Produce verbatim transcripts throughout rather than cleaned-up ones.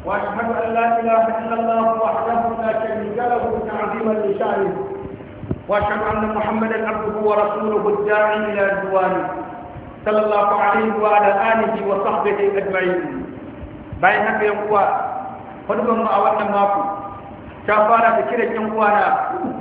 وأشهد أن لا إله إلا الله وحده لا شريك له تعظيما لشأنه وأشهد أن محمدا عبده ورسوله الداعي إلى رضوانه صلى الله عليه وعلى آله وصحبه أجمعين. bayan haka yan uwa hudubar mu a wannan mako ta fara da kira yan uwa na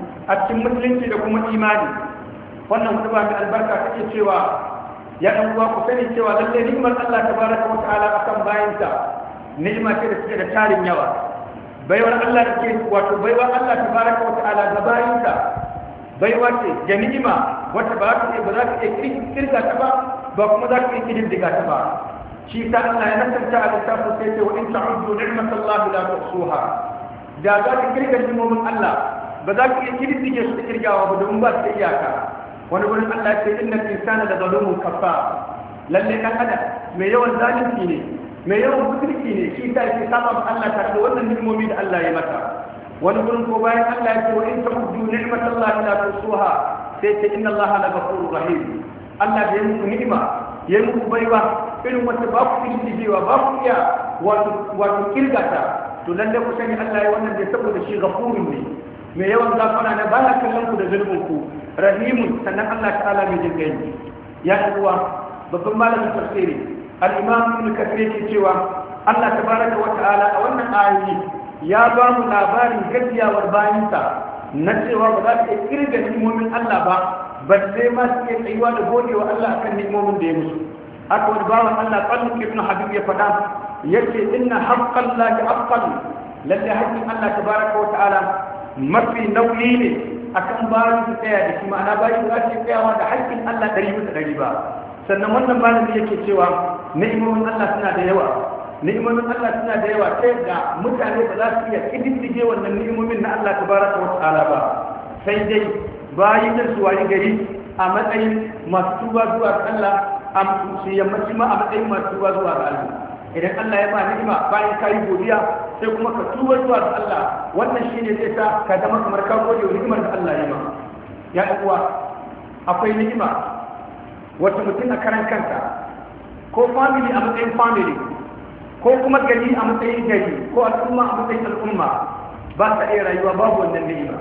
a cikin musulunci da kuma imani. Wannan hudubar mai albarka take cewa ya yan uwa ku sani cewa lalle ni'imar Allah tabaraka wa ta'ala akan bayinsa ni'ima ce da take da tarin yawa. Baiwar Allah da ke wato baiwar Allah tabaraka wa ta'ala ga bayinsa baiwa ce da ni'ima wata ba za ta ba za ta iya kirga ta ba ba kuma za ta iya kididdiga ta ba. shi ta Allah ya nasanta a littafin sai ce wa in ta'uddu ni'matallahi la tuhsuha. da za ka kirga ni'imomin Allah ba za ka iya kididdige su da kirgawa ba domin ba su da iyaka. wani wurin Allah ya ce innal insana la zalumun kafar. lalle dan adam mai yawan zalunci ne mai yawan mutunci ne shi ta yake saba ma Allah tare da wannan ni'imomi da Allah ya mata. wani wurin ko bayan Allah ya ce wa in ta'uddu ni'matallahi la tuhsuha sai ce inna Allah la ghafurur rahim. Allah da ya muku ni'ima ya muku baiwa irin wata ba ku kididdigewa ba ku iya wato kirgata, to lalle ku sani Allah ya wannan da saboda shi ghafurun ne mai yawan gafara na baya kallon ku da zulmin ku, rahimun sannan Allah ta'ala mai jin kai. ya uwa babban malamin tafsiri al-imam ibn kathir yake cewa Allah tabaraka wa ta'ala a wannan ayoyi ya ba mu labarin gajiyawar bayinsa na cewa ba za ta iya kirga ni'imomin Allah ba balle ma su iya tsayuwa da godewa Allah akan ni'imomin da ya musu. haka wani bawan Allah Talib ibn Habib ya faɗa yace inna haqqan lahi haqqan, lalle haƙƙin Allah tabaraka wa ta'ala mafi nauyi ne akan bayan su tsaya da shi, ma'ana bayan za su tsayawa da haƙƙin Allah ɗari bisa ɗari ba. sannan wannan malami yake cewa ni'imomin Allah suna da yawa ni'imomin Allah suna da yawa ta yadda mutane ba za su iya kididdige wannan ni'imomin na Allah tabaraka wa ta'ala ba, sai dai bayan da su wayi gari a matsayin masu tuba zuwa ga Allah a su yammaci ma a matsayin masu tuba zuwa ga Allah. idan Allah ya ba ni'ima bayan ka yi godiya sai kuma ka tuba zuwa ga Allah, wannan shine zai sa ka zama kamar ka gode wa ni'imar da Allah ya ma. ya uwa akwai ni'ima wata mutum a karan kansa ko family a matsayin family ko kuma gari a matsayin gari ko al'umma a matsayin al'umma ba sa iya rayuwa babu wannan ni'ima.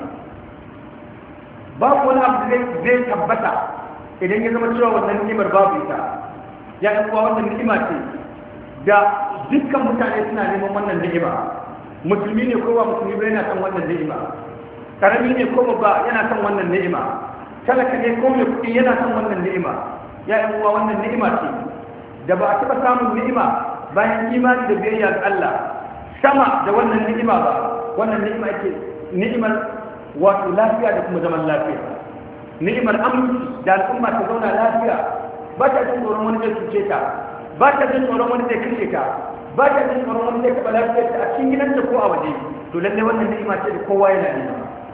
babu wani abu zai tabbata idan ya zama cewa wannan ni'imar babu ita. ya yi kuwa wannan ni'ima ce da dukkan mutane suna neman wannan ni'ima. musulmi ne ko ba musulmi ba yana son wannan ni'ima, karami ne ko ba yana son wannan ni'ima, talaka ne ko mai kuɗi yana son wannan ni'ima. ya yi kuwa wannan ni'ima ce da ba a taɓa samun ni'ima bayan imani da biyayya ga Allah sama da wannan ni'ima ba. wannan ni'ima ce ni'imar wato lafiya da kuma zaman lafiya, ni'imar aminci da al'umma ta zauna lafiya, ba ta jin tsoron wani zai cuce ta, ba ta jin tsoron wani zai kashe ta, ba ta jin tsoron wani zai taɓa lafiyar ta a cikin gidanta ko a waje. to lalle wannan ni'ima ce da kowa yana nema.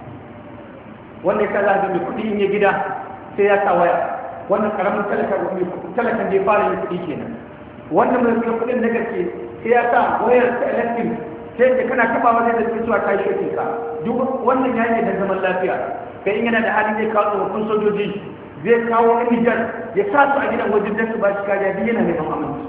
wanda ya kaza ga mai kuɗi in ya gida sai ya sa waya, wannan karamin talaka talakan da ya fara yin kuɗi kenan. wannan mai kuɗin na gaske sai ya sa wayar ta electric sai da kana taba wani da cewa ta yi shokin ka. duk wannan ya yi da zaman lafiya. kai in yana da hali zai kawo tsofaffin sojoji, zai kawo emijar ya sa su a gidan wajen da su ba shi kariya duk yana neman aminci.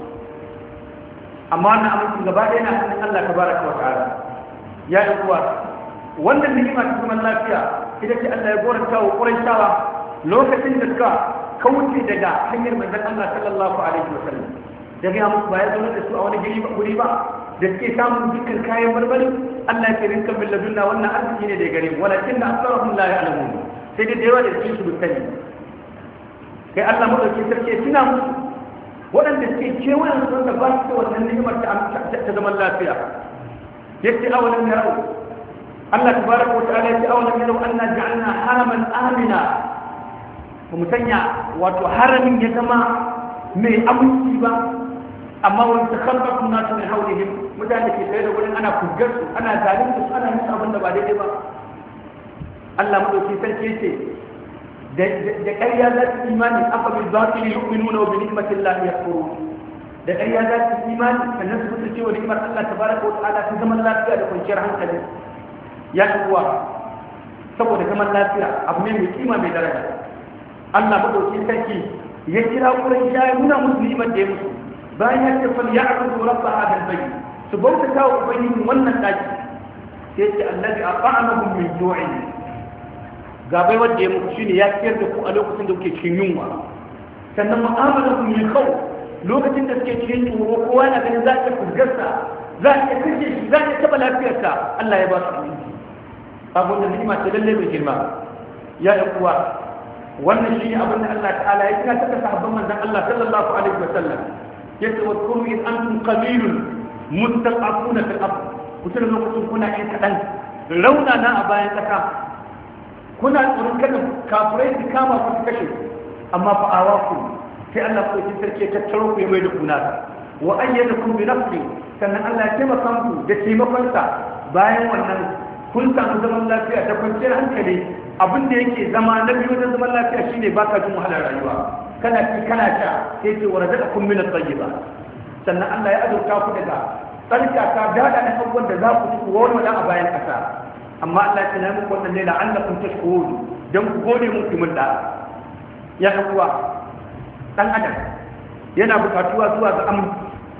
amma wannan aminci gaba ɗaya na hannun Allah tabaraka wa ta'ala. ya yi kuwa wannan ni'ima ta zaman lafiya ita ce Allah ya goranta wa Qurayshawa lokacin da suka kauce daga hanyar manzon Allah sallallahu alaihi wa sallam. da ga musu ba ya zo da su a wani gari ba guri ba da suke samun dukkan kayan marmari. Allah ya ce rizqan bil ladunna, wannan arziki ne da gare mu, walakin da asrarhum la ya'lamun, sai dai da yawa da cikin su mutane. kai Allah madauki sarki tuna musu waɗanda suke kewayen su da ba su da wannan ni'imar ta zaman lafiya. yace awalan yarau, Allah tabaraka wa ta'ala yace awalan yarau anna ja'alna haraman amina, mu sanya wato haramin ya zama mai aminci ba, amma wani takarba kun nasu mai haulihim, mutane ke tsaye da wurin ana kuggar su ana zalunta su ana musu abin da ba daidai ba. Allah madauki sarki ce da ƙarya za su imani afa bil batili yu'minuna wa bi ni'matillahi yakfurun. da ƙarya za su imani sannan su mutu cewa ni'mar Allah tabaraka wa ta'ala ta zaman lafiya da kwanciyar hankali. ya kuwa saboda zaman lafiya abu ne mai kima mai daraja. Allah madauki sarki ya kira wurin ya nuna musu ni'imar da ya musu bayan ya ce fal ya'budu rabb hadha al-bayt, su bautata wa ubangiji wannan daki sai ce allazi at'amahum min ju'in ga bai wanda ya muku shine ya ciyar da ku a lokacin da kuke cikin yunwa sannan mu'amalahum min khawf lokacin da suke cikin tsoro kowa na ganin za ta fuskarsa za ta kashe shi za ta taba lafiyarsa Allah ya ba su aminci abun da ni'ima ce lalle mai girma ya ɗan uwa wannan shi ne abin da Allah ta'ala ya kira ta sahabban manzon Allah sallallahu alaihi wa sallam yace wa kunu in antum qalilun mustaqafuna fil ard kusa da lokacin kuna yin kadan rauna na a bayan kasa kuna tsoron kada kafirai su kama ku su kashe amma fa awaku sai Allah ko ya sarki ta taro ku ya mai da kuna wa ayyadakum bi nafsi sannan Allah ya taimaka muku da taimakonsa bayan wannan kun samu zaman lafiya da kwanciyar hankali abin da yake zama na biyu wajen zaman lafiya shine baka jin wahalar rayuwa kana ci kana sha sai ce wa razaqakum min at-tayyiba sannan Allah ya azurta ku daga tsarkaka dada na abubuwan da za ku ci wani wani a bayan kasa amma Allah ya tana muku wannan ne la'allakum tashkurun dan ku gode mun ki mun da ya kuwa dan adam yana bukatuwa zuwa ga aminci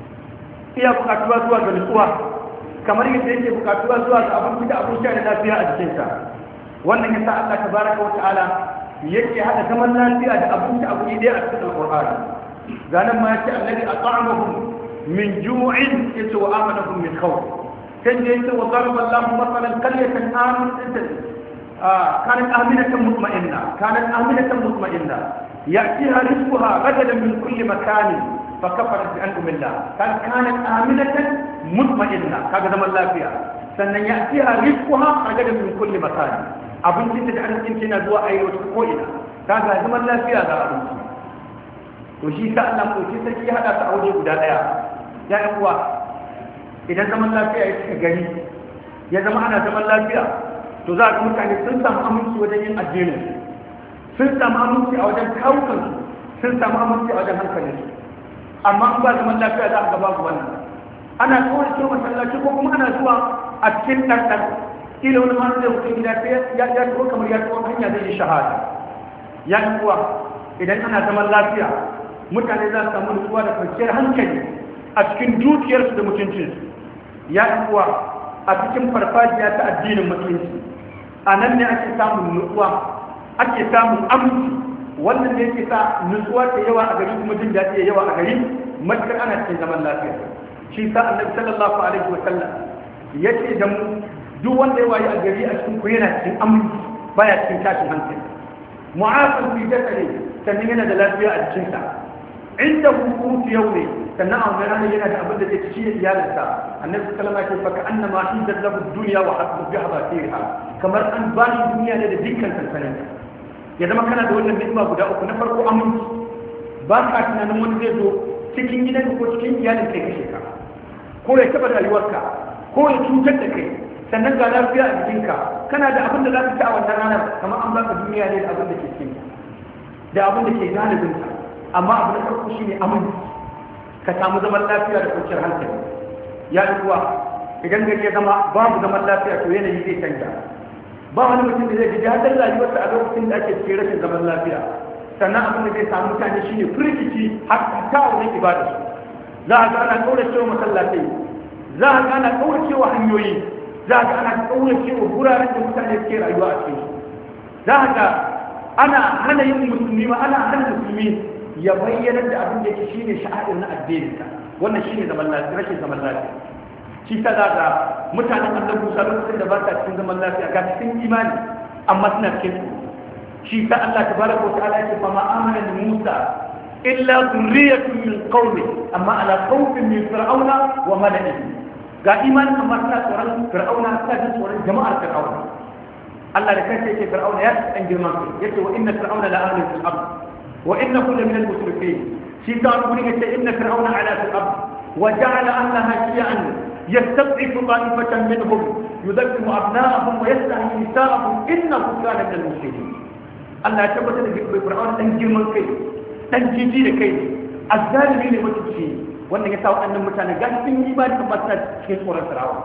iya bukatuwa zuwa ga nutsuwa kamar yadda yake bukatuwa zuwa ga abinci da abin sha da lafiya a jikinsa wannan yasa Allah tabaraka wa ta'ala yake hada zaman lafiya da abinci abu ne dai a cikin alqur'ani ganan ma yace annabi at'amahum min ju'in yace wa amanahum min khawf kan da yace wa daraba Allahu masalan qaryatan aminatan kanat aminatan mutma'inna kanat aminatan mutma'inna ya'tiha rizquha ragadan min kulli makanin فكفرت بأنعم الله كان كانت آمنة مطمئنة كذا زمان لا فيها سنن يأتيها رزقها رجلا من كل مكان أبنتي تدعي أنتنا دواء أي وتقوينا كذا زمان لا فيها ذا أبنتي وشي سألنا وشي سكي هذا تعودي بداية يا إخوة إذا زمان لا فيها يتكجري يا زمان زمان لا فيها تزاك مكاني سنسام أمنتي وجنين الدين سنسام أمنتي أو جن كوكن سنسام أمنتي أو جن هنكني amma ba zaman lafiya za a gaba ku wannan ana kawai cikin masallaci ko kuma ana zuwa a cikin ɗanɗan ila wani ma zai mutum gida ya ya tuwo kamar ya tuwo hanya zai yi shahada ya kuwa idan ana zaman lafiya mutane za su samu nutsuwa da kwanciyar hankali a cikin dukiyarsu da mutuncinsu ya kuwa a cikin farfajiya ta addinin musulunci a nan ne ake samun nutsuwa ake samun aminci wannan da yake sa nutsuwa ta yawa a gari kuma jin daɗi ya yawa a gari matukar ana cikin zaman lafiya shi sa annabi sallallahu alaihi wa sallam yace da mu duk wanda ya wayi a gari a cikin ku yana cikin aminci baya cikin tashin hankali mu'afan fi jasadi sannan yana da lafiya a cikin sa inda hukumu yawmi sannan a wannan ranar yana da abin da zai ci da iyalinsa annabi sallallahu alaihi wa sallam fa annama inda lahu dunya wa hasbu biha basirha kamar an ba shi duniya ne da dukkan sansanin ya zama kana da wannan ni'ima guda uku na farko aminci ba ka tunanin wani zai zo cikin gidanka ko cikin iyalin kai kashe ka ko ya taba rayuwarka ko ya cutar da kai sannan ga lafiya a jikinka kana da abin da za ka ci a wannan ranar kamar an baka duniya ne da abin da ke cikin da abin da ke galibin ka amma abu na farko shine aminci ka samu zaman lafiya da kwanciyar hankali ya uwa idan gari ya zama babu zaman lafiya to yanayi zai canja ba wani mutum da zai ji daɗin rayuwarsa a lokacin da ake cikin rashin zaman lafiya sannan abin da zai samu mutane shine firgici har ta wajen ibada za a ga ana kaurace wa masallatai za a ga ana kaurace wa hanyoyi za a ga ana kaurace wa guraren da mutane suke rayuwa a cikin za a ga ana hana yin musulmi ma ana hana musulmi ya bayyana da abin da yake shine sha'air na addininsa wannan shine zaman lafiya rashin zaman lafiya shi ta daga mutanen annabi Musa lokacin da ba ta cikin zaman lafiya ga cikin imani amma suna cikin shi ta Allah tabaraka wa ta'ala yake fa ma amana li Musa illa dhurriyyatun min qaumi amma ala khawfin min fir'auna wa mala'ihi ga imani amma suna tsoron fir'auna suna jin tsoron jama'ar fir'auna Allah da kansa yake fir'auna ya san girman kai yace wa inna fir'auna la ahli fil ard wa innahu la min al-musrifin shi ta wani yace inna fir'auna ala fil ard wa ja'ala ahlaha shi'an يستضعف طائفة منهم يذبح أبناءهم ويستحيي نساءهم إنه كان من المفسدين الله يثبت لك فرعون دان girman kai dan jiji da kai azzalimi ne mutunci wannan ya sa wannan mutane ga sun yi ba da tabbata cikin tsoron fir'aun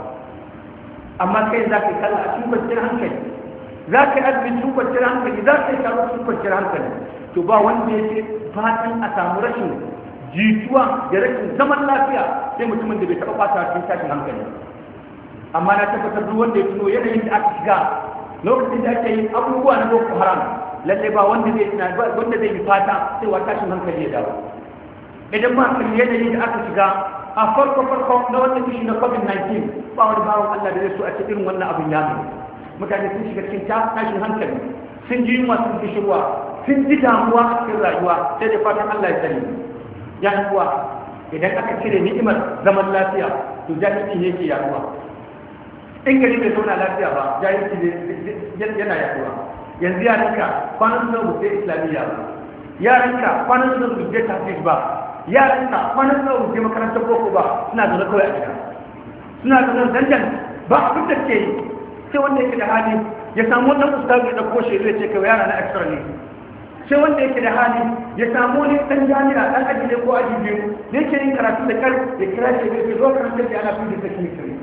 amma kai za ka kalla a cikin kwanciyar hankali za ka yi azumi cikin kwanciyar hankali za ka yi taro cikin kwanciyar hankali to ba wanda ya ce fatan a samu rashin jituwa da rashin zaman lafiya sai mutumin da bai taɓa ɓata cikin tashin hankali. Amma na tabbatar duk wanda ya tuno yanayin da aka shiga lokacin da ake yin abubuwa na Boko Haram, lalle ba wanda zai tuna wanda zai yi fata cewa tashin hankali ya dawo. Idan ma kan yanayin da aka shiga a farko farko na wannan kishi na covid nineteen, ba wani bawan Allah da zai so a cikin wannan abin ya zo. Mutane sun shiga cikin tashin hankali, sun ji yunwa, sun ji shirwa, sun ji damuwa a cikin rayuwa, sai da fatan Allah ya sani. Ya kuwa idan aka cire ni'imar zaman lafiya, to jahilci ne ke yaduwa. In gari bai zauna lafiya ba, jahilci ne yana yaduwa. Yanzu yaranka kwanan suna rubuce islamiyya ba, yaranka kwanan suna rubuce tafsir ba, yaranka kwanan suna rubuce makarantar boko ba, suna zaune kawai a gida, suna zaune dandan ba abin da ke yi. Sai wanda yake da hali ya samu wannan ustazu ya dauko shi zai ce kai yara na extra ne. Sai wanda yake da hali ya samu wani dan jami'a dan aji ne ko aji biyu da yake yin karatu da kar ya kira shi ya zo karantar da ana fi da technical.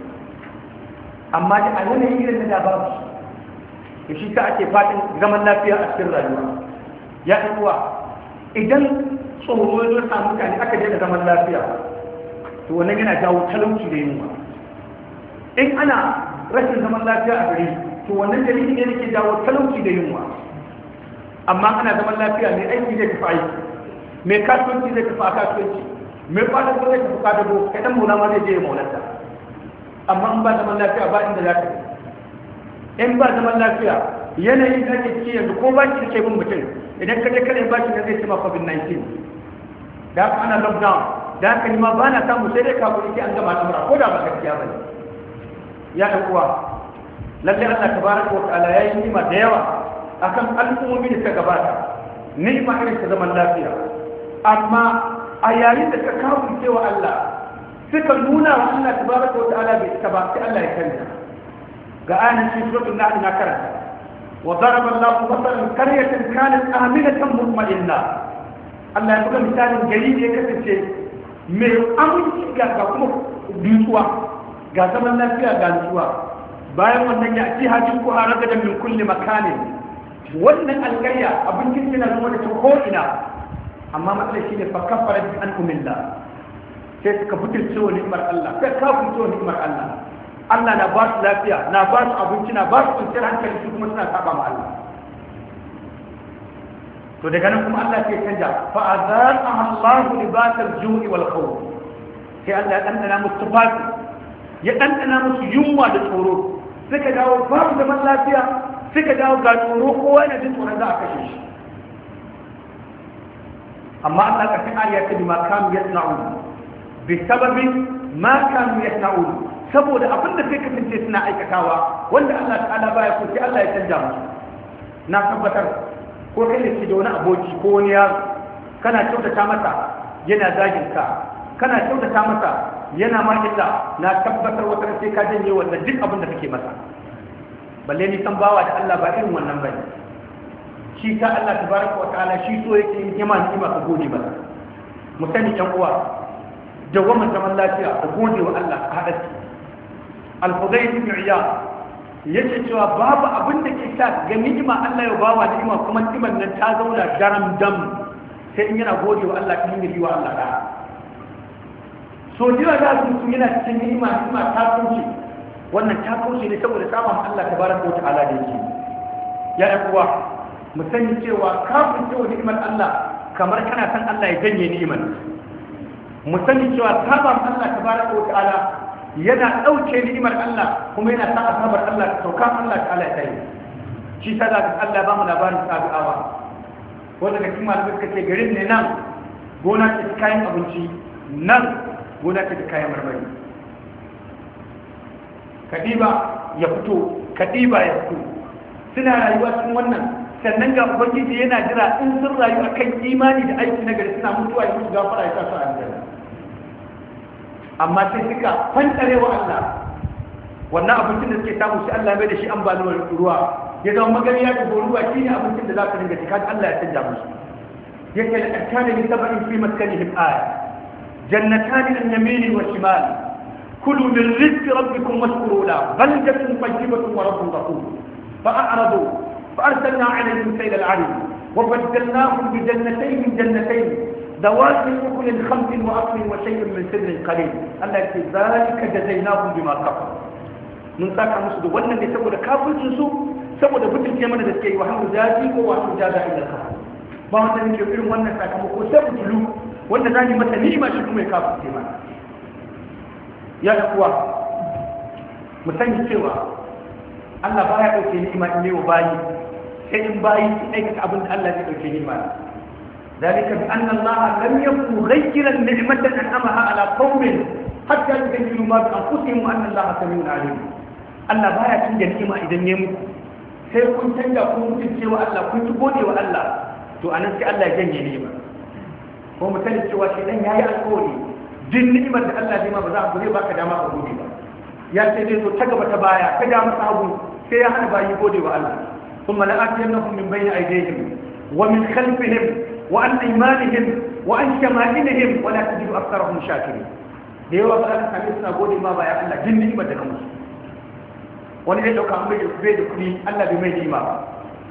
Amma da a yanayin irin da babu to shi ka ake fadin zaman lafiya a cikin rayuwa. Ya uwa idan tsoro ya samu mutane aka je da zaman lafiya to wannan yana jawo talauci da yunwa. In ana rashin zaman lafiya a gari to wannan dalili ne yake jawo talauci da yunwa. Amma ana zaman lafiya mai aiki zai tafi aiki, mai kasuwanci zai tafi a kasuwanci, mai kwadago zai tafi kwadago, kai dan maula ma zai je ya maulanta. Amma in ba zaman lafiya ba inda za ka yi. In ba zaman lafiya yanayin da ake ciki yanzu ko baki da ke bin mutum idan ka je kare baki da zai ce ma covid nineteen. Da haka ana lockdown, da haka ni ma ba na samu sai dai kafin ke an gama al'amura ko da ba gaskiya ba ne. Ya ɗan uwa lalle Allah tabaraka wa ta'ala ya yi nima da yawa akan al'ummomi da suka gabata, ni'ima irin ta zaman lafiya. Amma a yayin da suka kawo cewa Allah suka nuna wa Allah tabaraka wa ta'ala bai ta ba sai Allah ya kanta. Ga ayan cikin suratul nahl na karanta wa daraba Allahu masalan qaryatan kanat aminatan mutma'inna. Allah ya buga misalin gari da ya kasance mai aminci ga kuma dutsuwa, ga zaman lafiya ga nutsuwa. Bayan wannan ya ci hajjin ku har da min kulli makanin, wannan alƙarya abincin yana zama da ko ina, amma matsalar shi ne fa kafara bi an umilla, sai suka fitirce wa ni'imar Allah, sai ka fitirce wa ni'imar Allah. Allah na ba su lafiya, na ba su abinci, na ba su kwanciyar hankali, su kuma suna saba ma Allah. To daga nan kuma Allah sai canja fa azaqaha Allahu libasal ju'i wal khawf, sai Allah ya dandana musu tufafi, ya dandana musu yunwa da tsoro, suka dawo babu zaman lafiya, suka dawo ga tsoro, kowa yana jin tsoron za a kashe shi. Amma Allah ka san ayya ta bima kanu yasna'un, bi sababin ma kanu yasna'un, saboda abin da sai kasance suna aikatawa wanda Allah ta'ala baya so sai Allah ya canja musu. Na tabbatar ko kai ne da wani aboki ko wani yaro kana kyautata masa yana zagin ka, kana kyautata masa yana ma illa, na tabbatar wata sai ka janye wannan duk abin da kake masa. Balle ni san bawa da Allah ba irin wannan bane. Shi ta Allah tabaraka wa ta'ala shi so yake yin yama ni'ima ka gode masa. Mu sani yan uwa jawaman zaman lafiya ka gode wa Allah a hada shi. Al-Fudayl ibn Iyad yace cewa babu abin da ke sa ga ni'ima Allah ya bawa ni'ima kuma ni'imar nan ta zauna daram dam sai in yana gode wa Allah kin yi wa Allah da. So jiya da su yana cikin ni'ima ni'ima ta kunce, wannan ta kauce ne saboda samun Allah tabaraka wa ta'ala da yake. Ya ɗan uwa mu sani cewa kafin cewa ni'imar Allah kamar kana san Allah ya janye ni'imar. Mu sani cewa samun Allah tabaraka wa ta'ala yana ɗauke ni'imar Allah kuma yana sa asabar Allah sauka Allah ta'ala ya tsaye. Shi ta da Allah ba mu labarin sabi'awa wanda da kuma malamai suka ce garin ne nan gona ce kayan abinci, nan gona ce kayan marmari. Kadiba ya fito, kadiba ya fito, suna rayuwa cikin wannan, sannan ga ubangiji yana jira in sun rayu akan imani da aiki na gari suna mutuwa ya mutu gafara ya sa su aljanna. Amma sai suka fantare wa Allah wannan abincin da suke samu sai Allah mai da shi ambaliyar ruwa, ya zama magariya da ruwa shine abincin da za ka dinga ci, kan Allah ya canja musu. Yake da akkana li sab'in fi maskanihim aya jannatan an yamin wa shimal كلوا من رزق ربكم واشكروا له بلدة طيبة ورب غفور فأعرضوا فأرسلنا عليهم سيل العرم وبدلناهم بجنتين من جنتين ذوات أكل خمس وأصل وشيء من سدر قليل التي ذلك جزيناهم بما كفروا من ساكا مسدو wannan ne saboda kafircin su saboda butulce mana da suke yi wa hannu jazi ko wa hannu jaza ila kafir ba wanda ne ke irin wannan sakamako sai butulu wanda zani mata ni'ima shi kuma ya kafirce mana ya kuwa mu sani cewa Allah baya dauke ni'ima in ne wa bayi sai in bayi su aikata abin da Allah zai dauke ni'ima ذلك بأن الله لم يكن مغيرا نعمة أنعمها على قوم حتى يغيروا ما بأنفسهم وأن الله سميع عليم Allah baya canja ni'ima idan ya muku sai kun canja kun mutunce wa Allah kun ci gode wa Allah to anan sai Allah ya janye ni'ima ko mu sani cewa shi dan yayi alƙawari din ni'imar da Allah zai ma ba za a gode baka dama ka gode ba ya ce zai zo ta gaba ta baya ta ga masa hagu sai ya hana bayi gode wa Allah ثم لآتينهم من بين أيديهم ومن خلفهم وعن أيمانهم وعن شمائلهم ولا تجد أكثرهم شاكرين da yawa ba za ka same suna gode ma baya Allah jin ni'imar da ka musu wani zai dauka mai bai da kuɗi Allah bai mai ni'ima ba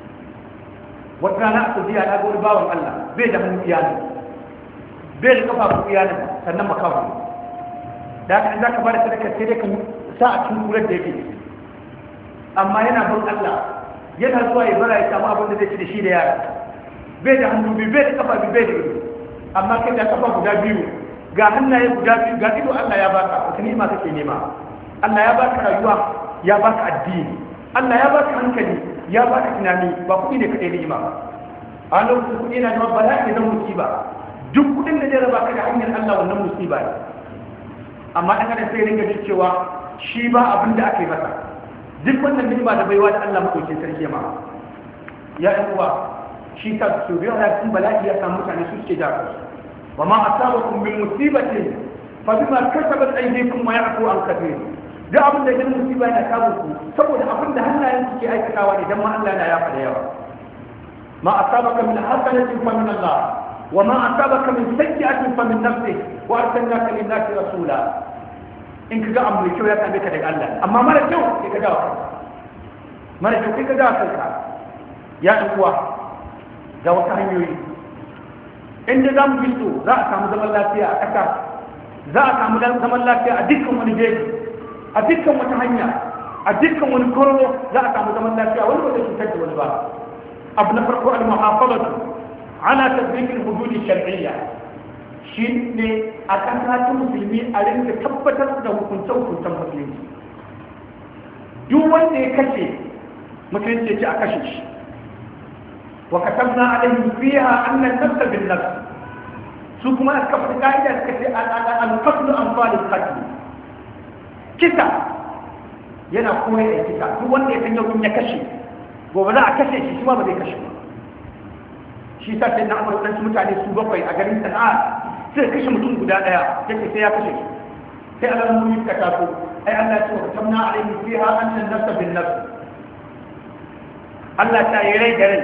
wata rana a saudiya na ga wani bawan Allah bai da hannu iyali bai da kafa iyali sannan makafu da haka in za ka bada sadaka sai dai ka sa a cikin kurar da yake amma yana bin Allah yana zuwa ya bara ya samu abin da zai ci da shi da yara bai da hannu bai da kafa bai da ido amma kai da kafa guda biyu ga hannaye guda biyu ga ido Allah ya baka wata ni'ima kake nema Allah ya baka rayuwa ya baka addini Allah ya baka hankali ya baka tunani ba kuɗi ne kaɗai ni'ima ba a lokacin kuɗi na zama bala'i na musiba duk kuɗin da zai raba ka da hanyar Allah wannan musiba ne amma ɗan adam sai ringa jin cewa shi ba abin da aka yi masa duk wannan ni'ima da baiwa da Allah madaukakin sarki ma ya ɗan uwa shi ta su biyu da cikin bala'i ya samu mutane su suke da su wa ma asabakum min musibatin fa bima kasabat aydikum wa ya'fu an kathir da abin da idan musiba yana kawo ku saboda abin da hannayen su ke aikatawa ne dan ma Allah yana yafa da yawa ma asabaka min hasanatin fa min Allah wa ma asabaka min sayyi'atin fa min nafsik wa arsalnaka lin-nasi rasula in kaga abu mai kyau ya same ka daga Allah amma mara kyau sai ka dawo mara kyau kai ka dawo kanka ya ɗan uwa ga wasu hanyoyi inda za mu fito za a samu zaman lafiya a ƙasa za a samu zaman lafiya a dukkan wani jeji a dukkan wata hanya a dukkan wani kororo za a samu zaman lafiya wani ba zai cutar da wani ba abu na farko al-muhafazatu ala tatbiq al-hudud al-shar'iyya shine a ƙasa ta musulmi a rinka tabbatar da hukunce-hukuncen musulunci duk wanda ya kashe musulunci ya ce a kashe shi وكتبنا عليهم فيها أن النفس بالنفس سوكما أسكفت قائدة القتل أنفال القتل كتا ينا قوي أي كتا هو أن يكن يوم يكشي وبدأ كشي شي ما بدأ كشي شي سا سيدنا عمر بن سمت عليه سوبقي أقرين سنعاد سير كشي متون قداء يكي سيا كشي سيأل المؤمن كتابه أي الله سوى كتبنا عليهم فيها أن النفس بالنفس الله تعالى جري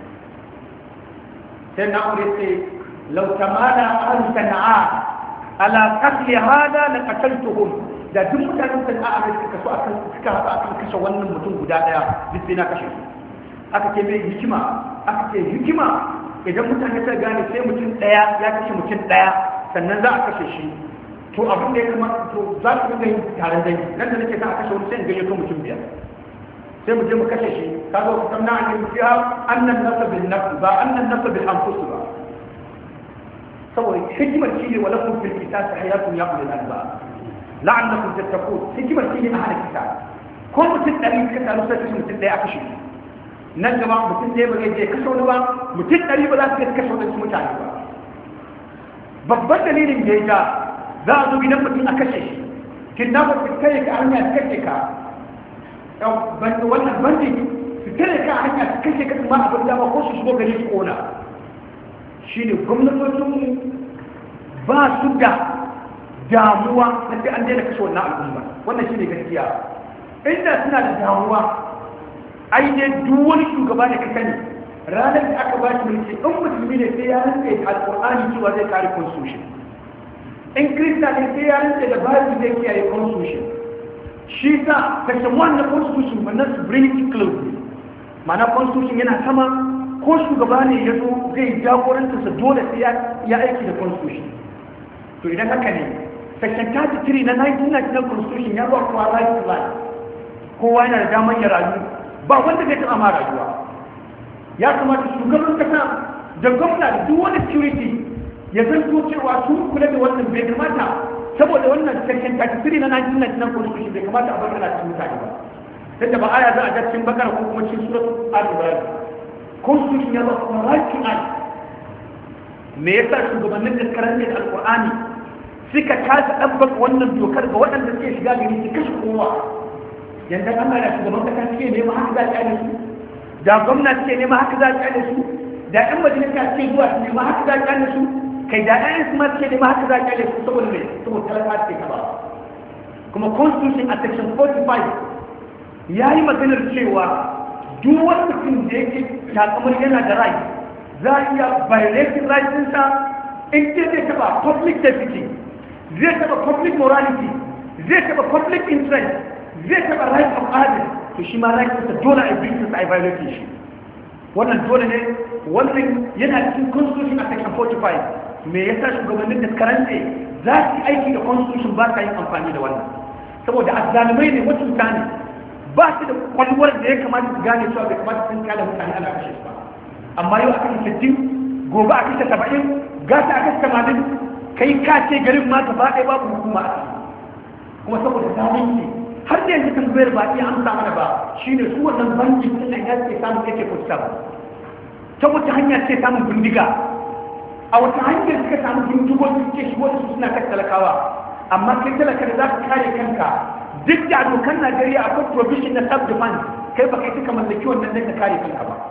سيدنا عمر يقول لو تمالى أهل صنعاء على قتل هذا لقتلتهم da duk mutanen da a Amerika kaso akan suka haɗa akan kashe wannan mutum guda ɗaya duk sai na kashe su aka ce mai hikima aka ce hikima idan mutane ta gane sai mutum ɗaya ya kashe mutum ɗaya sannan za a kashe shi to abin da ya kamata to za su dinga yin taron dangi nan da nake za a kashe wani sai in gayyato mutum biyar sai mu je mu kashe shi kaga ku sanna an yi fiha annan nafs bil nafs ba annan nafs bil anfus ba saboda hikimar shi ne wala kun fil kitab hayatun ya ulil alba la'annakum tattaqun hikimar shi ne a hada kitab ko mutum dari ka taru sai kashe mutum daya a kashe nan gaba mutum daya ba zai je kashe wani ba mutum dari ba za su kashe wani mutane ba babban dalilin da ya ja za a zo gidan mutum a kashe shi kidnapper su kai ka hanya kashe ka wannan bandi su tare ka hanya su kashe ka ma abin dama ko su shigo gari su kona shi ne gwamnatocinmu ba su da damuwa na sai an daina kashe wannan al'umma wannan shi ne gaskiya inda suna da damuwa ai dai duk wani shugaba da ka sani ranar da aka ba shi mulki in musulmi ne sai ya rantsa da alƙur'ani cewa zai kare constitution in kirista ne sai ya rantsa da bible zai kiyaye constitution shi sa section one na constitution wannan su bring it close ma'ana constitution yana sama ko shugaba ne ya zo zai jagoranta sa dole sai ya aiki da constitution. To idan haka ne section thirty-three na nineteen ninety-nine constitution ya ba kowa right to life, kowa yana da damar ya rayu, ba wanda zai taɓa ma rayuwa. Ya kamata shugaban kasa da gwamna da duk wani security ya zanto cewa sun kula da wannan. Bai kamata saboda wannan section thirty-three na nineteen ninety-nine constitution bai kamata a bar kana cikin mutane ba, tunda ba aya za a ga cikin bakara ko kuma cikin suratul al-imran. Constitution ya ba kuma right to life. Me yasa shugabannin da karanta da alqur'ani suka kasa dabbaka wannan dokar ga waɗanda suke shiga gari su kashe kowa? Yanda Allah da shugaban kasa suke nema haka za a kyale su, da gwamnati suke nema haka za a kyale su, da ƴan majalisa suke zuwa su nema haka za a kyale su, kai da ƴaƴan su ma suke nema haka za a kyale su saboda me? Saboda talaka suke kaba. Kuma constitution a section forty-five ya yi maganar cewa duk wani mutum da yake takamar yana da rai za a iya violating rights ɗinsa in ce zai taɓa public safety, zai taɓa public morality, zai taɓa public interest, zai taɓa right of others, to shi ma right ɗinsa dole a bin sa a violating shi. Wannan dole ne, wannan yana cikin constitution a section forty-five. Me yasa shugabannin da karance za su yi aiki da constitution ba sa yin amfani da wannan? Saboda azzalumai ne, mutunta ne, ba su da kwalwar da ya kamata su gane cewa bai kamata sun kada mutane ana kashe su ba. Amma yau aka kashe sittin, gobe aka kashe saba'in, gasa aka kashe tamanin, kai ka ce garin ma gaba ɗaya babu hukuma a ciki. Kuma saboda zalunci har da yanzu tambayar ba iya amsa mana ba shine su wannan bankin sun nan ya ce samun kake fuska ba. Ta wata hanya ce samun bindiga, a wata hanyar suka samu bindigogi suke shigo da su suna kashe talakawa. Amma kai talaka da za ka kare kanka duk da dokan Najeriya akwai provision na self defense, kai ba kai suka mallaki wannan dan ka kare kanka ba.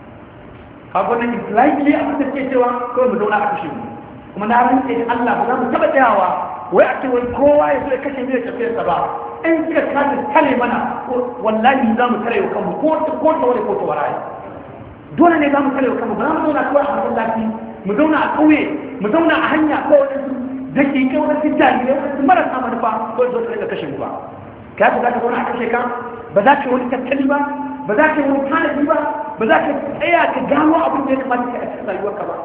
Ka gwanin impliedly abin da suke cewa kawai mu zauna a kashe mu. Kuma na rantse da Allah ba za mu taɓa tsayawa wai a ce wai kowa ya zo ya kashe mu ya tafiya sa ba. In suka kare kare mana wallahi za mu kare wa kanmu ko ko ta wani ko ta waraye. Dole ne za mu kare wa kanmu, ba za mu zauna kawai a masallaci, mu zauna a ƙauye, mu zauna a hanya ko wani da ke kai wani jami'ai wani marasa manufa ko zo ta daga kashe mu ba. Ka za ka zauna a kashe ka, ba za ka yi wani tattali ba, ba za ka yi wani tanadi ba, ba za ka tsaya ka gano abin da ya kamata ka a cikin rayuwarka ba.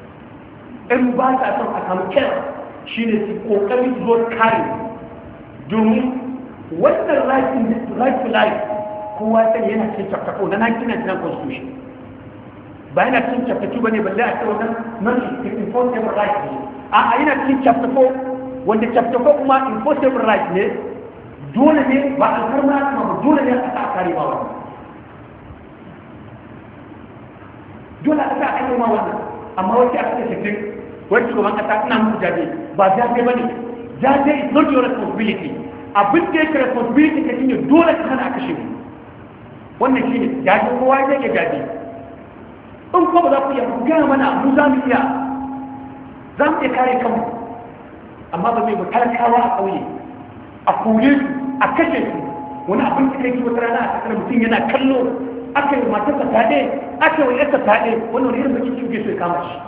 In ba ta son a samu kira shi ne su kokari su zo kare, domin wannan right to life kowa sani yana cikin chapter four na nineteen ninety-nine constitution. Ba yana cikin chapter two ba ne balle a ce wannan non-enforceable right ne. A yana cikin chapter four wanda chapter four kuma enforceable right ne, dole ne ba alfarma kuma ba dole ne a sa kare ba wannan. Dole a sa kare ma wannan, amma wace a cikin shekkin wani shugaban kasa ina muku jaje ba jaje ba ne. Jaje is not your responsibility. Abin da yake responsibility ka shine dole ka hana a kashe mu. Wannan shine jaje, kowa ya ke jaje. In kuma ba za ku iya ku gaya mana mu za mu iya za mu iya kare kanmu, amma ba zai ba talakawa a ƙauye a kore su a kashe su. Wani abin da kai wata rana a kasar mutum yana kallo aka yi matarsa fyaɗe, aka yi yarsa fyaɗe, wannan wani irin bakin cikin so ya kama shi.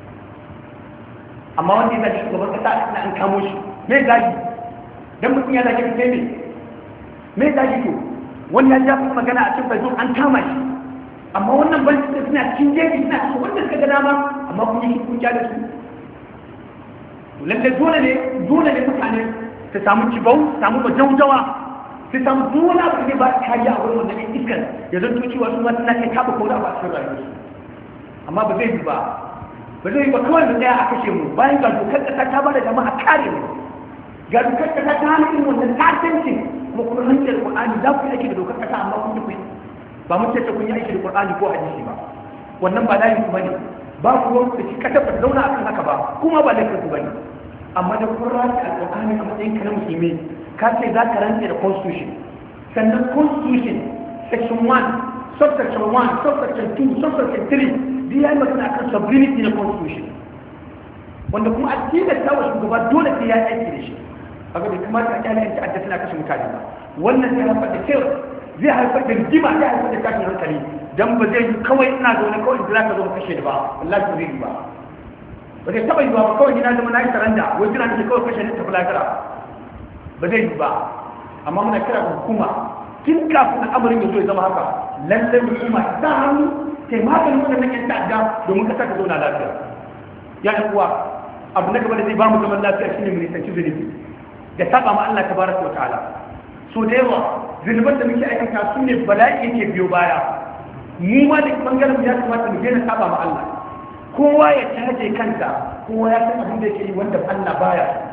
Amma wanda yana da shugaban kasa na an kamo shi me zagi dan mutum ya zagi kai ne me zagi to wani ya ja magana a cikin facebook an kama shi. Amma wannan ban suna cikin jeji suna cikin wanda suka ga dama, amma kun yi kun ja da su. Lalle dole ne dole ne mutane su samu cibau, su samu majaujawa, su samu duk wani abu da ba kariya a wurin wannan iskar ya zanto cewa su ma suna kai taɓa ko da ba cikin rayuwarsu. Amma ba zai yi ba ba zai yi ba kawai da tsaya a kashe mu bayan ga dokar ƙasa ta ba da jama'a kare mu, ga dokar ƙasa ta hana irin wannan ta'addancin, kuma kuma hanyar Qur'ani za ku yi aiki da dokar ƙasa amma kun yi ba mun ce kun yi aiki da Qur'ani ko hadisi ba. Wannan ba layin ku bane, ba ku wani da shi kasar ba ta zauna akan haka ba, kuma ba laifin ku bane. Amma da kun rantsa alƙur'ani a matsayin ka na musulmi ka ce za ka rantsa da constitution, sannan constitution section one subsection one subsection two subsection three duk ya yi magana akan sovereignty na constitution, wanda kuma a tilasta wa shugaba dole sai ya aiki da shi. Kaga bai kamata a kyale yanci adda suna kashe mutane ba. Wannan zai haifar da cewa zai haifar da rigima, zai haifar da tashin hankali, dan ba zai yi kawai ina zaune kawai in za ka zo ka kashe ni ba, wallahi ba zai yi ba. Ba zai taɓa yi ba kawai ina zama na yi saranda wai jira da kawai kashe ni tafi lafiya, ba zai yi ba. Amma muna kira hukuma tun kafin al'amarin ya zo ya zama haka, lallai hukuma ta hannu kai maganin wannan yan ta'adda domin kasa ka zauna lafiya. Ya ɗan uwa, abu na gaba da zai ba mu zaman lafiya shine mu nisanci zunubi da saba ma Allah tabaraka wa ta'ala. So da yawa zunuban da muke aikata su ne bala'i yake biyo baya. Mu ma da bangaren ya kamata mu daina saba ma Allah. Kowa ya taje kanta, kowa ya san abin da yake yi wanda Allah baya so.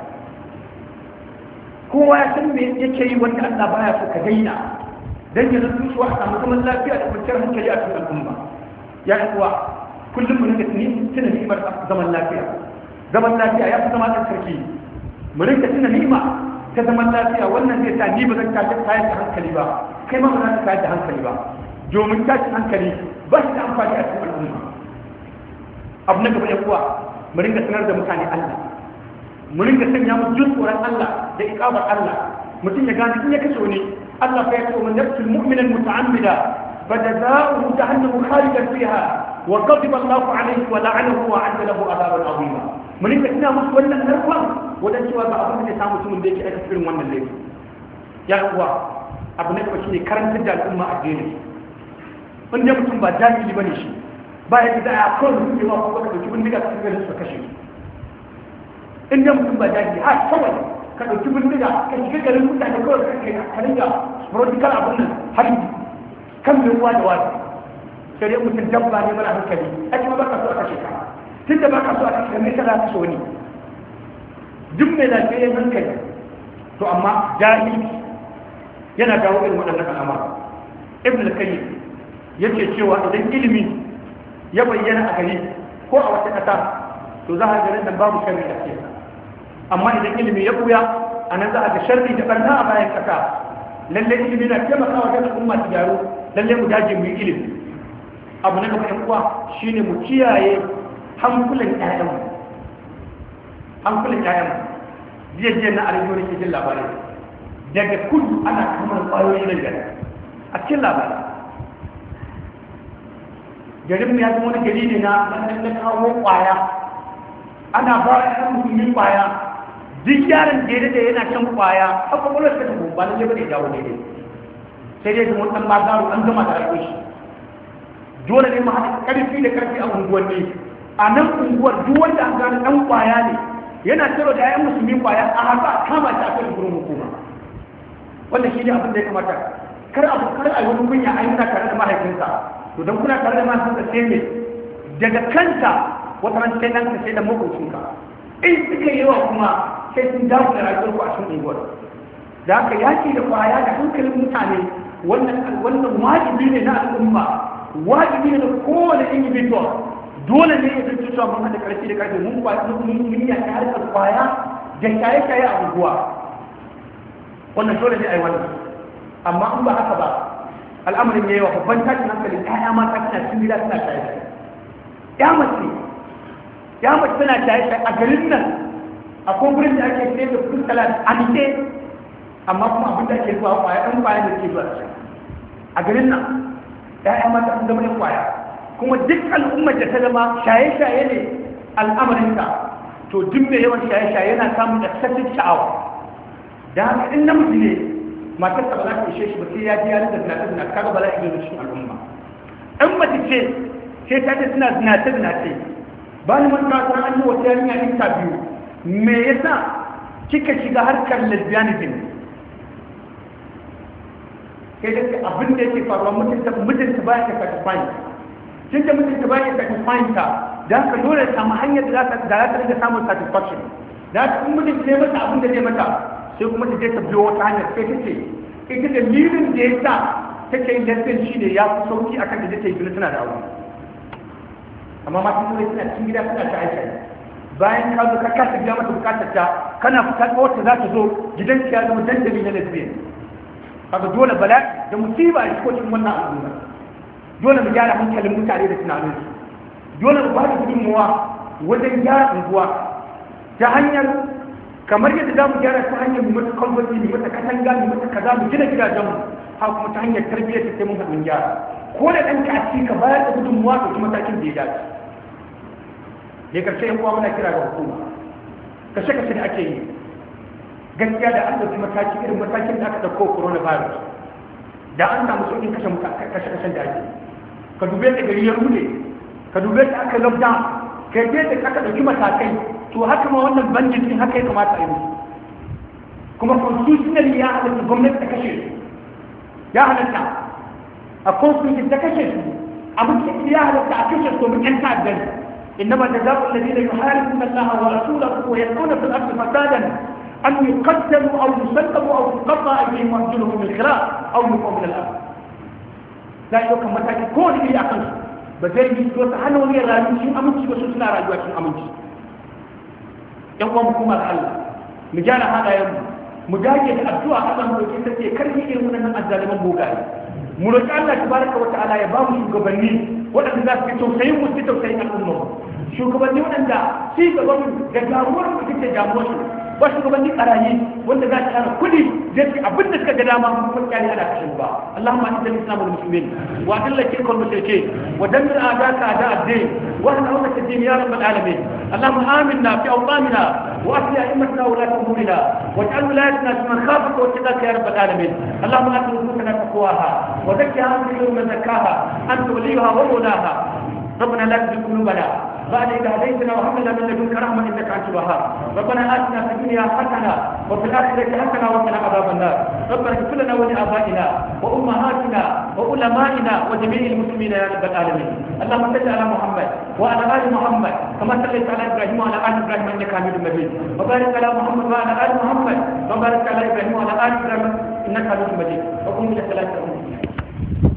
Kowa ya san me yake yi wanda Allah baya so ka daina. Dan yanzu su a samu zaman lafiya da kwanciyar hankali a cikin al'umma. Ya uwa, kullum mu rinka tuna ni'imar zaman lafiya. Zaman lafiya ya fi zama ɗan sarki. Mu rinka tuna ni'ima ta zaman lafiya, wannan zai sa ni ba zan tashi tayar da hankali ba, kai ma ba za ka tayar da hankali ba. Domin tashin hankali ba shi da amfani a cikin al'umma. Abu na gaba ya kuwa, mu rinka sanar da mutane Allah. Mu rinka sanya mu jin tsoron Allah da iqabar Allah. Mutum ya gane in ya kashe wani, Allah fa ya ce man yaqtul mu'mina muta'ammida فجزاؤه جهنم خالدا فيها وغضب الله عليه ولعنه وأعد له عذابا عظيما. من يك ina musu wannan narkon wadan cewa ba abin da ya samu mutumin da yake aika irin wannan laifi. Ya uwa, abu ne kuma shine karantar da al'umma addini. Wanda mutum ba jahili bane shi, ba ya da a kawai mutum ya ma ko ka dauki bindiga ka ga su kashe. Inda mutum ba jahili ha kawai ka dauki bindiga ka shiga garin mutane kawai ka kai ka ringa protocol abun nan har kan mai ruwa da wani sai dai mutum dabba ne mara hankali a kuma baka so aka sheka tun da baka so aka sheka mai kada ka so ne duk mai lafiyar hankali to amma jahili yana dawo irin waɗannan al'amara. Ibn al-Qayyim yake cewa idan ilimi ya bayyana a gari ko a wata ƙasa to za a ga nan babu sharri a cikin, amma idan ilimi ya buya a nan za a ga sharri da barna a bayan ƙasa. Lalle ilimi na taimakawa wajen al'umma su gyaru, lalle mu dage mu yi ilimi. Abu na gaba ɗan uwa shine mu kiyaye hankulan ƴaƴanmu. Hankulan ƴaƴanmu. Jiya jiya na arewa ne ke jin labarai. Daga kudu ana kamar ƙwayoyi na gari. A cikin labarai. Garin ya zama wani gari ne na na kawo ƙwaya. Ana ba ƴan musulmi ƙwaya. Duk yaron da da yana kan ƙwaya, a kwakwalwar ta tafi ba na jaba da jawo daidai. Sai dai zama ɗan bazaro an gama da rayuwar shi. Dole ne mu haɗa ƙarfi da ƙarfi a unguwanni. A nan unguwar duk wanda an gane ɗan ƙwaya ne, yana tsaro da ƴaƴan musulmi ƙwaya a haka a kama shi a kan gurin hukuma. Wannan shi ne abin da ya kamata. Kar a kar a yi wani kunya a yi muna tare da mahaifinsa. To don kuna tare da mahaifinsa sai me? Daga kanta wata ran sai nan ka sai da makocinka. In suka yi yawa kuma sai sun dawo da rayuwar ku a cikin unguwar. Da haka yaki da ƙwaya da hankalin mutane wannan wannan wajibi ne na al'umma, wajibi ne na kowane individual. Dole ne ya zanci cewa mun haɗa ƙarfi da ƙarfi mun kwaci mun yi yaƙi harkar ƙwaya da shaye-shaye a unguwa. Wannan dole ne a yi wannan. Amma in ba haka ba, al'amarin ya yi wa babban tashin hankali ƴaƴa mata suna cikin gida suna shaye-shaye. Ya mace, ya mace tana shaye-shaye a garin nan. Akwai wurin da ake sayar da kudin salat a nike, amma kuma abin da ake zuwa ƙwaya ɗan ƙwaya da ke zuwa a garin nan. ‘Ya'ya mata sun zama yin kwaya, kuma duk al'ummar da ta zama shaye-shaye ne al'amarinta, to duk mai yawan shaye-shaye yana samun excessive sha'awa. Da haka in namiji ne matarsa ba za ta ishe shi ba sai ya ji yarin da zinace-zinace, kaga ba za a iya cikin al'umma. In mace ce sai ta ce suna zinace-zinace, ba ni manta ta an yi wata yarinya interview, me yasa kika shiga harkar lesbianism? Sai da abin da yake faruwa mutunta mutunta ba ya satisfying, tun da mutunta ba ya satisfying ta, da haka dole ta samu hanyar da za ta rinka samun satisfaction. Da haka in mutunta ya mata abin da zai mata, sai kuma ta je ta biyo wata hanyar sai ta ce ita dalilin da ya sa take yin lesbian shi ne ya fi sauki akan da ta yi tana da aure. Amma masu turai suna cikin gida suna ta aiki. Bayan ka zo ka kasa biya mata bukatar ta, kana fita ga wata za ta zo gidan ya zama dandali na lesbian. Kaga dole bala da musiba a cikin wannan al'umma. Dole mu gyara hankalin mutane da tunaninsu. Dole mu ba da gudunmuwa wajen gyara unguwa ta hanyar kamar yadda za mu gyara ta hanyar mu mata kwalbati, mu mata katanga, mu mata kaza, mu gina gidajenmu, haka kuma ta hanyar tarbiyyar ta sai mun haɗin gyara. Ko da ɗanka a ciki ka bayar da gudunmuwa ka kuma matakin da ya dace. Da karshe yan uwa muna kira ga hukuma. Kashe-kashe da ake yi. Gaskiya da an ɗauki mataki irin matakin da aka ɗauko coronavirus. Da an samu sauƙin kashe kashe-kashen da ake. ka dube da gari ya rude, ka dube da aka lockdown, ka dube da aka ɗauki matakai, to haka ma wannan bandit din haka ya kamata a yi musu. Kuma constitutionally ya halatta gwamnati ta kashe su, ya halatta a constitution ta kashe su, a mutum ya halatta a kashe su domin ƴan ta'addan. إنما جزاء الذين يحاربون الله ورسوله ويسعون في الأرض فسادا أن يقتلوا أو يسلبوا أو تقطع أيديهم وأرجلهم من خلاف أو يلقوا من الأرض. لا يوكل متاكد كل اللي أقل بزي يسوع سبحانه ولي راجل شيء أمنتي وسوسنا راجل شيء أمنتي. يوم مكوم الله مجانا هذا يوم مجاهد الدعاء هذا مروجين تسي كرهي إلمنا من الظالمين بوغاي. مروج الله تبارك وتعالى يبامو شغبني waɗanda za su fi tausayin musu tausayin al'umma shugabanni waɗanda ci gaban da damuwar su kake damuwar su ba shugabanni ƙarayi wanda za su tsara kuɗi da su abin da suka ga dama kuma kyale ana kashin ba Allahumma inna al-islam wal muslimin wa adilla shirka wal mushrikeen wa dammir a'daka a'da ad-din wa ahna awlaka ad-din ya rabbal alamin Allahumma aminna fi awtanina wa asli a'immatina wa ulati umurina waj'al wilayatina fi man khafaka wa ittaqaka ya rabbal alamin Allahumma ati nufusana taqwaha wa zakkiha anta khayru man zakkaha anta waliyuha wa مولاها ربنا لا تزغ قلوبنا بعد إذ هديتنا وهب لنا من لدنك رحمة إنك أنت الوهاب ربنا آتنا في الدنيا حسنة وفي الآخرة حسنة وقنا عذاب النار ربنا اغفر لنا ولآبائنا وأمهاتنا وعلمائنا وجميع المسلمين يا رب العالمين اللهم صل على محمد وعلى آل محمد كما صليت على إبراهيم وعلى آل إبراهيم إنك حميد مجيد وبارك على محمد وعلى آل محمد وبارك على إبراهيم وعلى آل إبراهيم إنك حميد مجيد وقم إلى صلاة